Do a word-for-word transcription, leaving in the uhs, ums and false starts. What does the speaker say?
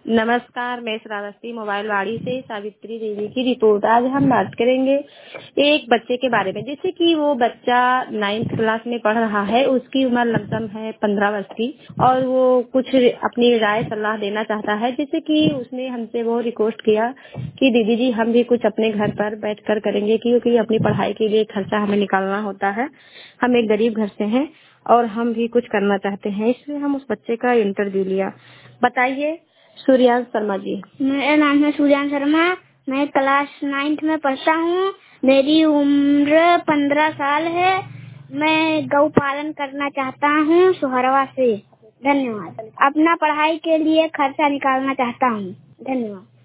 नमस्कार, मैं श्रावस्ती मोबाइल वाड़ी से सावित्री देवी की रिपोर्ट। आज हम बात करेंगे एक बच्चे के बारे में। जैसे कि वो बच्चा नाइन्थ क्लास में पढ़ रहा है, उसकी उम्र लमसम है पंद्रह वर्ष की और वो कुछ अपनी राय सलाह देना चाहता है। जैसे कि उसने हमसे वो रिक्वेस्ट किया कि दीदी जी हम भी कुछ अपने घर पर बैठ कर करेंगे, क्योंकि अपनी पढ़ाई के लिए खर्चा हमें निकालना होता है। हम एक गरीब घर से हैं और हम भी कुछ करना चाहते हैं, इसलिए हम उस बच्चे का इंटरव्यू लिया। बताइए सूर्यांश शर्मा जी। मेरा नाम है सूर्यांश शर्मा। मैं क्लास नाइन्थ में पढ़ता हूँ। मेरी उम्र पंद्रह साल है। मैं गौ पालन करना चाहता हूँ सोहरवा से। धन्यवाद। अपना पढ़ाई के लिए खर्चा निकालना चाहता हूँ। धन्यवाद।